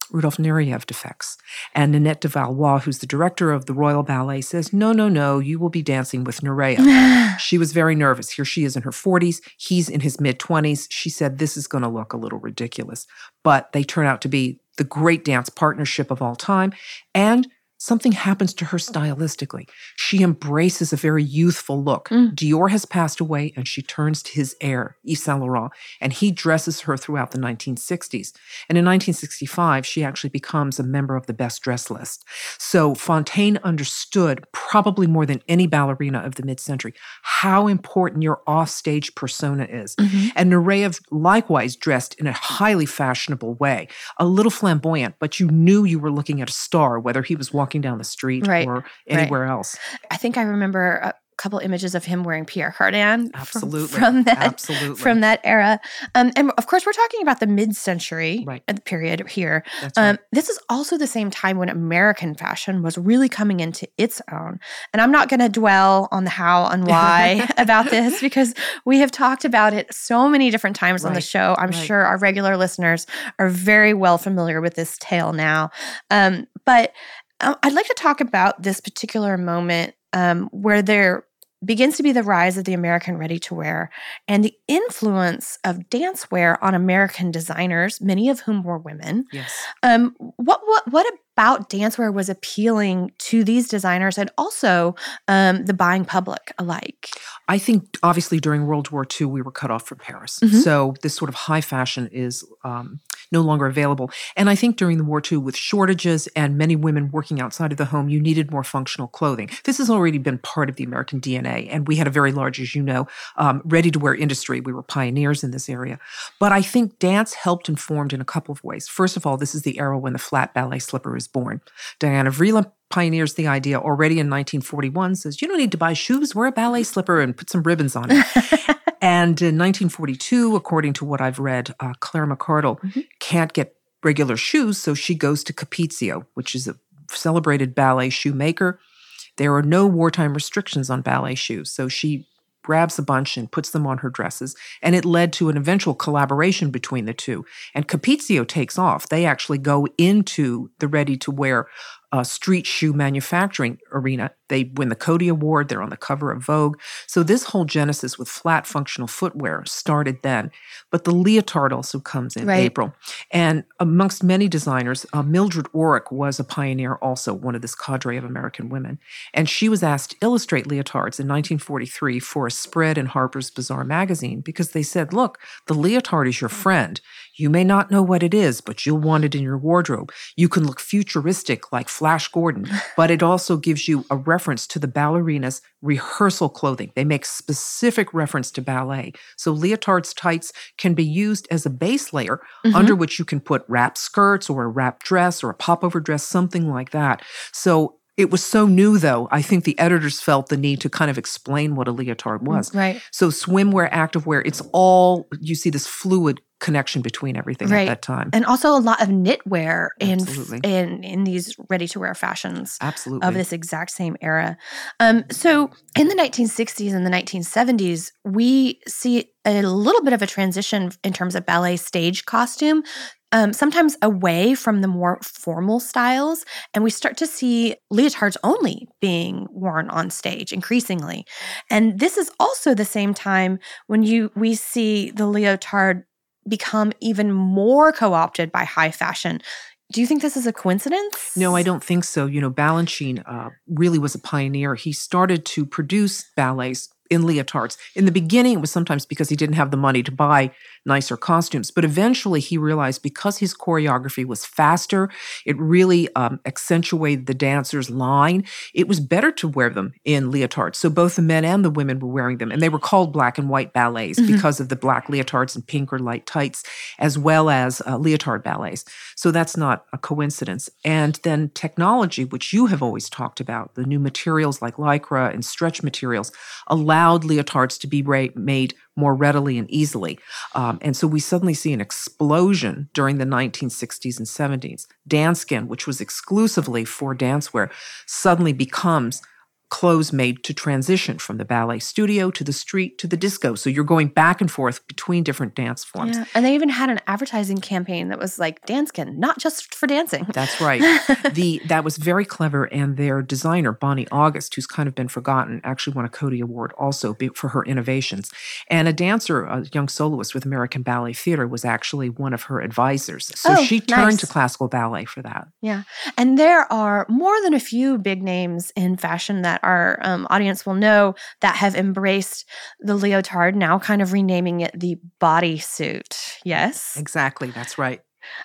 Rudolf Nureyev defects. And Nanette de Valois, who's the director of the Royal Ballet, says, no, you will be dancing with Nureyev. She was very nervous. Here she is in her 40s. He's in his mid-20s. She said, this is going to look a little ridiculous. But they turn out to be the great dance partnership of all time. And something happens to her stylistically. She embraces a very youthful look. Dior has passed away, and she turns to his heir, Yves Saint Laurent, and he dresses her throughout the 1960s. And in 1965, she actually becomes a member of the best dress list. So Fontaine understood, probably more than any ballerina of the mid-century, how important your offstage persona is. And Nureyev likewise dressed in a highly fashionable way, a little flamboyant, but you knew you were looking at a star, whether he was walking down the street or anywhere else. I think I remember a couple images of him wearing Pierre Cardin Absolutely. from that era. And of course, we're talking about the mid-century period here. That's right. This is also the same time when American fashion was really coming into its own. And I'm not going to dwell on the how and why about this because we have talked about it so many different times on the show. I'm sure our regular listeners are very well familiar with this tale now. But I'd like to talk about this particular moment where there begins to be the rise of the American ready-to-wear and the influence of dancewear on American designers, many of whom were women. Yes. What about dancewear was appealing to these designers and also the buying public alike? I think, obviously, during World War II, we were cut off from Paris. So this sort of high fashion is no longer available. And I think during the war, too, with shortages and many women working outside of the home, you needed more functional clothing. This has already been part of the American DNA. And we had a very large, as you know, ready-to-wear industry. We were pioneers in this area. But I think dance helped informed in a couple of ways. First of all, this is the era when the flat ballet slipper is born. Diana Vreeland pioneers the idea already in 1941, says, you don't need to buy shoes, wear a ballet slipper and put some ribbons on it. And in 1942, according to what I've read, Claire McCardle can't get regular shoes, so she goes to Capezio, which is a celebrated ballet shoemaker. There are no wartime restrictions on ballet shoes, so she grabs a bunch and puts them on her dresses, and it led to an eventual collaboration between the two. And Capezio takes off. They actually go into the ready-to-wear street shoe manufacturing arena. They win the Coty Award. They're on the cover of Vogue. So this whole genesis with flat functional footwear started then. But the leotard also comes in April. And amongst many designers, Mildred Orrick was a pioneer also, one of this cadre of American women. And she was asked to illustrate leotards in 1943 for a spread in Harper's Bazaar magazine because they said, look, the leotard is your friend. You may not know what it is, but you'll want it in your wardrobe. You can look futuristic like Flash Gordon, but it also gives you a reference to the ballerina's rehearsal clothing. They make specific reference to ballet. So leotards, tights can be used as a base layer under which you can put wrap skirts or a wrap dress or a popover dress, something like that. So it was so new, though, I think the editors felt the need to kind of explain what a leotard was. Right. So swimwear, activewear, it's all, you see this fluid connection between everything at that time. And also a lot of knitwear in these ready-to-wear fashions of this exact same era. So in the 1960s and the 1970s, we see a little bit of a transition in terms of ballet stage costume, sometimes away from the more formal styles. And we start to see leotards only being worn on stage increasingly. And this is also the same time when we see the leotard become even more co-opted by high fashion. Do you think this is a coincidence? No, I don't think so. You know, Balanchine really was a pioneer. He started to produce ballets in leotards. In the beginning, it was sometimes because he didn't have the money to buy nicer costumes. But eventually he realized because his choreography was faster, it really accentuated the dancer's line. It was better to wear them in leotards. So both the men and the women were wearing them. And they were called black and white ballets because of the black leotards and pink or light tights, as well as leotard ballets. So that's not a coincidence. And then technology, which you have always talked about, the new materials like Lycra and stretch materials, allowed leotards to be made more readily and easily. And so we suddenly see an explosion during the 1960s and 70s. Danskin, which was exclusively for dancewear, suddenly becomes clothes made to transition from the ballet studio to the street to the disco. So you're going back and forth between different dance forms. Yeah. And they even had an advertising campaign that was like Danskin, not just for dancing. That's right. That was very clever. And their designer, Bonnie August, who's kind of been forgotten, actually won a Coty Award also for her innovations. And a dancer, a young soloist with American Ballet Theater, was actually one of her advisors. So she turned to classical ballet for that. Yeah. And there are more than a few big names in fashion that our audience will know that have embraced the leotard, now kind of renaming it the bodysuit. Yes? Exactly. That's right.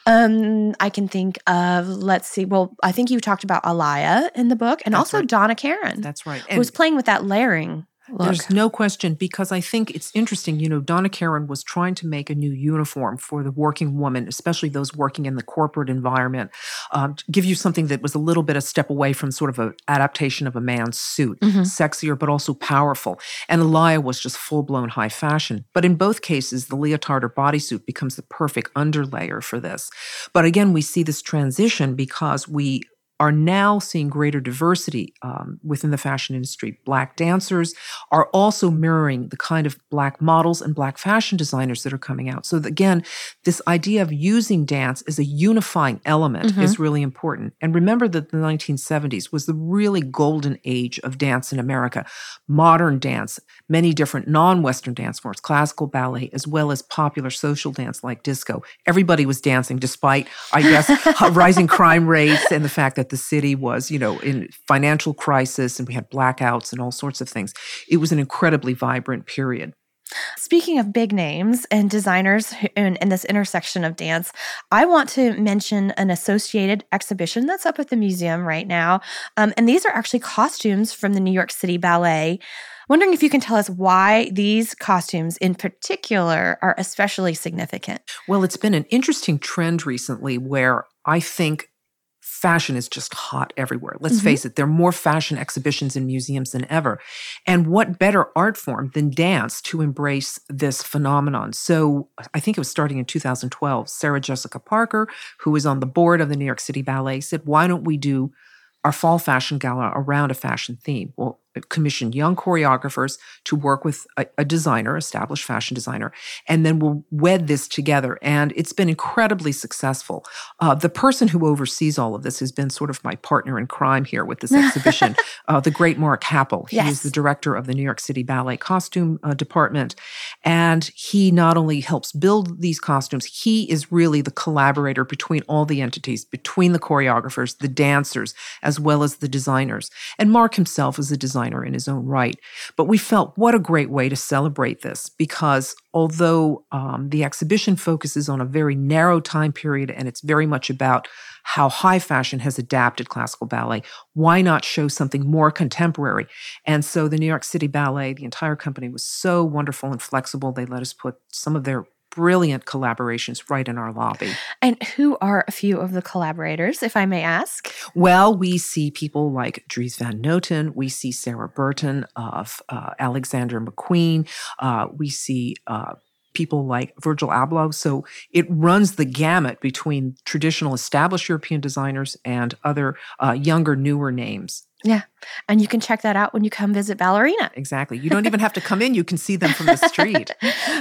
I can think of, let's see, well, I think you talked about Alaya in the book, and also Donna Karan. That's right. Who was playing with that layering look. There's no question, because I think it's interesting. Donna Karan was trying to make a new uniform for the working woman, especially those working in the corporate environment, give you something that was a little bit a step away from sort of an adaptation of a man's suit, sexier but also powerful. And Alaya was just full-blown high fashion. But in both cases, the leotard or bodysuit becomes the perfect underlayer for this. But again, we see this transition because we are now seeing greater diversity within the fashion industry. Black dancers are also mirroring the kind of Black models and Black fashion designers that are coming out. So again, this idea of using dance as a unifying element is really important. And remember that the 1970s was the really golden age of dance in America. Modern dance, many different non-Western dance forms, classical ballet, as well as popular social dance like disco. Everybody was dancing despite, I guess, rising crime rates and the fact that the city was, in financial crisis and we had blackouts and all sorts of things. It was an incredibly vibrant period. Speaking of big names and designers in this intersection of dance, I want to mention an associated exhibition that's up at the museum right now. And these are actually costumes from the New York City Ballet. Wondering if you can tell us why these costumes in particular are especially significant. Well, it's been an interesting trend recently where I think fashion is just hot everywhere. Let's face it, there are more fashion exhibitions in museums than ever. And what better art form than dance to embrace this phenomenon? So I think it was starting in 2012, Sarah Jessica Parker, who is on the board of the New York City Ballet, said, why don't we do our fall fashion gala around a fashion theme? Well, commissioned young choreographers to work with a designer, established fashion designer, and then we'll wed this together. And it's been incredibly successful. The person who oversees all of this has been sort of my partner in crime here with this exhibition, the great Mark Happel. He is the director of the New York City Ballet Costume Department. And he not only helps build these costumes, he is really the collaborator between all the entities, between the choreographers, the dancers, as well as the designers. And Mark himself is a designer in his own right. But we felt what a great way to celebrate this, because although the exhibition focuses on a very narrow time period and it's very much about how high fashion has adapted classical ballet, why not show something more contemporary? And so the New York City Ballet, the entire company, was so wonderful and flexible. They let us put some of their brilliant collaborations right in our lobby. And who are a few of the collaborators, if I may ask? Well, we see people like Dries Van Noten. We see Sarah Burton of Alexander McQueen. We see people like Virgil Abloh. So it runs the gamut between traditional established European designers and other younger, newer names. Yeah. And you can check that out when you come visit Ballerina. Exactly. You don't even have to come in. You can see them from the street.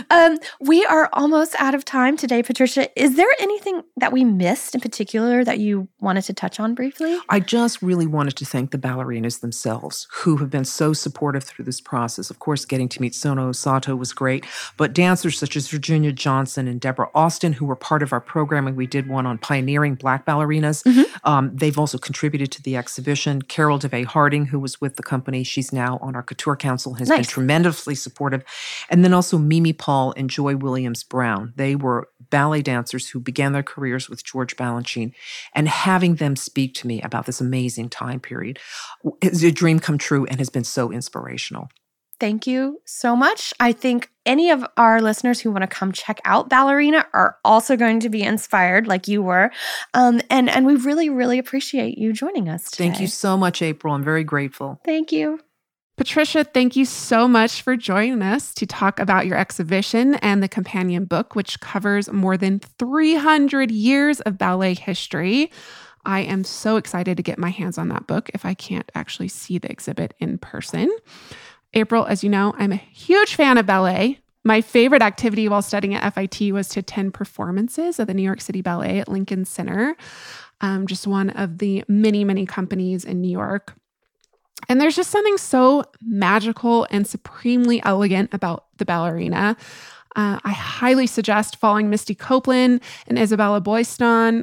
We are almost out of time today, Patricia. Is there anything that we missed in particular that you wanted to touch on briefly? I just really wanted to thank the ballerinas themselves, who have been so supportive through this process. Of course, getting to meet Sono Sato was great, but dancers such as Virginia Johnson and Deborah Austin, who were part of our programming, we did one on pioneering Black ballerinas. They've also contributed to the exhibition. Carol DeVay Harding, who was with the company, she's now on our Couture Council, has been tremendously supportive. And then also Mimi Paul and Joy Williams-Brown. They were ballet dancers who began their careers with George Balanchine. And having them speak to me about this amazing time period is a dream come true and has been so inspirational. Thank you so much. I think any of our listeners who want to come check out Ballerina are also going to be inspired like you were. And we really, really appreciate you joining us today. Thank you so much, April. I'm very grateful. Thank you. Patricia, thank you so much for joining us to talk about your exhibition and the companion book, which covers more than 300 years of ballet history. I am so excited to get my hands on that book if I can't actually see the exhibit in person. April, as you know, I'm a huge fan of ballet. My favorite activity while studying at FIT was to attend performances of the New York City Ballet at Lincoln Center, just one of the many, many companies in New York. And there's just something so magical and supremely elegant about the ballerina. I highly suggest following Misty Copeland and Isabella Boystone.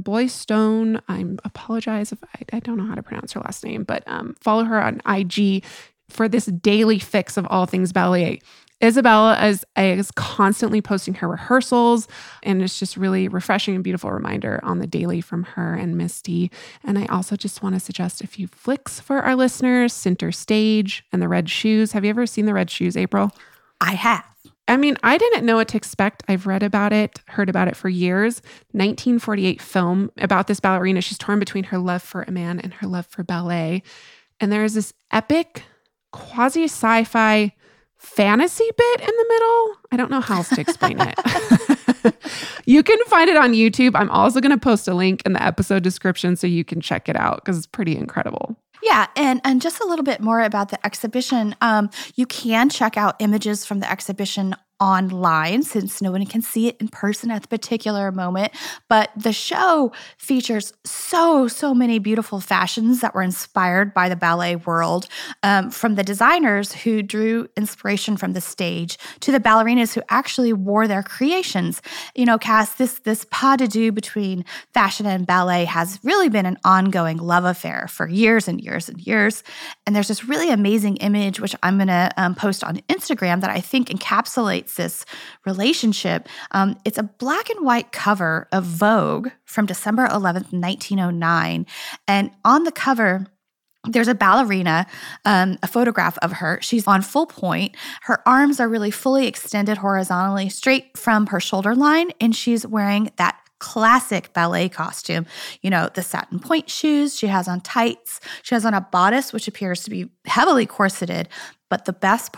I apologize if I don't know how to pronounce her last name, but follow her on IG for this daily fix of all things ballet. Isabella is constantly posting her rehearsals, and it's just really refreshing and beautiful reminder on the daily from her and Misty. And I also just want to suggest a few flicks for our listeners, Center Stage and The Red Shoes. Have you ever seen The Red Shoes, April? I have. I mean, I didn't know what to expect. I've read about it, heard about it for years. 1948 film about this ballerina. She's torn between her love for a man and her love for ballet. And there's this epic quasi-sci-fi fantasy bit in the middle. I don't know how else to explain it. You can find it on YouTube. I'm also going to post a link in the episode description so you can check it out because it's pretty incredible. Yeah, and just a little bit more about the exhibition. You can check out images from the exhibition online since no one can see it in person at the particular moment. But the show features so many beautiful fashions that were inspired by the ballet world, from the designers who drew inspiration from the stage to the ballerinas who actually wore their creations. You know, Cass, this pas de deux between fashion and ballet has really been an ongoing love affair for years and years and years. And there's this really amazing image, which I'm going to post on Instagram, that I think encapsulates this relationship. It's a black and white cover of Vogue from December 11th, 1909. And on the cover, there's a ballerina, a photograph of her. She's on full point. Her arms are really fully extended horizontally, straight from her shoulder line, and she's wearing that classic ballet costume. You know, the satin point shoes, she has on tights, she has on a bodice, which appears to be heavily corseted. But the best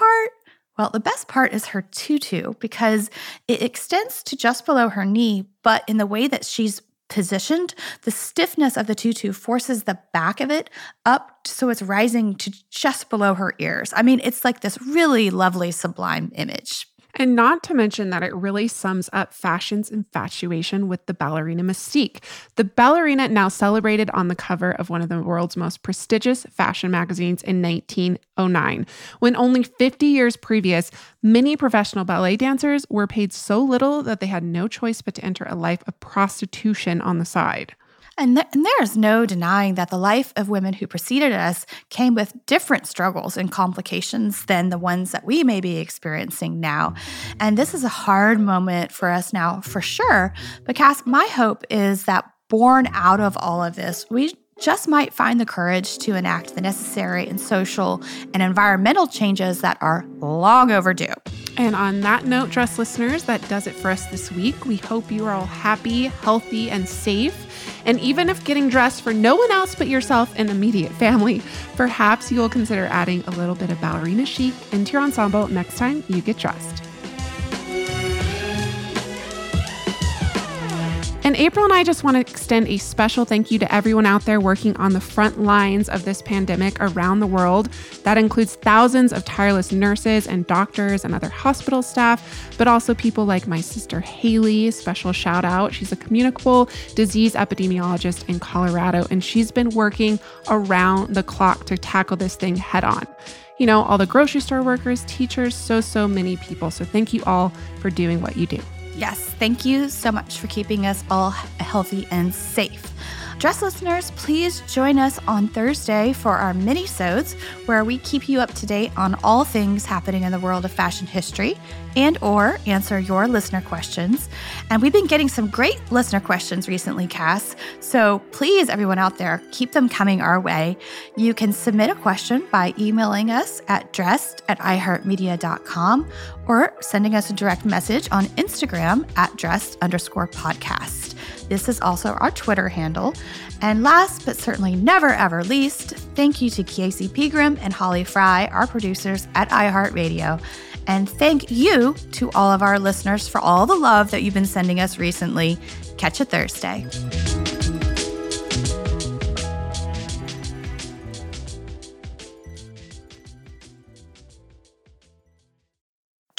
part is her tutu, because it extends to just below her knee, but in the way that she's positioned, the stiffness of the tutu forces the back of it up so it's rising to just below her ears. I mean, it's like this really lovely, sublime image. And not to mention that it really sums up fashion's infatuation with the ballerina mystique. The ballerina now celebrated on the cover of one of the world's most prestigious fashion magazines in 1909, when only 50 years previous, many professional ballet dancers were paid so little that they had no choice but to enter a life of prostitution on the side. And there's no denying that the life of women who preceded us came with different struggles and complications than the ones that we may be experiencing now. And this is a hard moment for us now, for sure. But Cass, my hope is that born out of all of this, we just might find the courage to enact the necessary and social and environmental changes that are long overdue. And on that note, Dress listeners, that does it for us this week. We hope you are all happy, healthy, and safe. And even if getting dressed for no one else but yourself and immediate family, perhaps you will consider adding a little bit of ballerina chic into your ensemble next time you get dressed. And April and I just want to extend a special thank you to everyone out there working on the front lines of this pandemic around the world. That includes thousands of tireless nurses and doctors and other hospital staff, but also people like my sister Haley, special shout out. She's a communicable disease epidemiologist in Colorado, and she's been working around the clock to tackle this thing head on. You know, all the grocery store workers, teachers, so many people. So thank you all for doing what you do. Yes, thank you so much for keeping us all healthy and safe. Dress listeners, please join us on Thursday for our mini-sodes, where we keep you up to date on all things happening in the world of fashion history and or answer your listener questions. And we've been getting some great listener questions recently, Cass. So please, everyone out there, keep them coming our way. You can submit a question by emailing us at dressed@iheartmedia.com or sending us a direct message on Instagram at dressed_podcast. This is also our Twitter handle. And last but certainly never ever least, thank you to Casey Pegram and Holly Fry, our producers at iHeartRadio. And thank you to all of our listeners for all the love that you've been sending us recently. Catch you Thursday.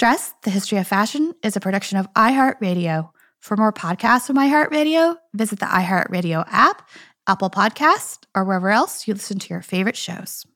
Dress, The History of Fashion is a production of iHeartRadio. For more podcasts from iHeartRadio, visit the iHeartRadio app, Apple Podcasts, or wherever else you listen to your favorite shows.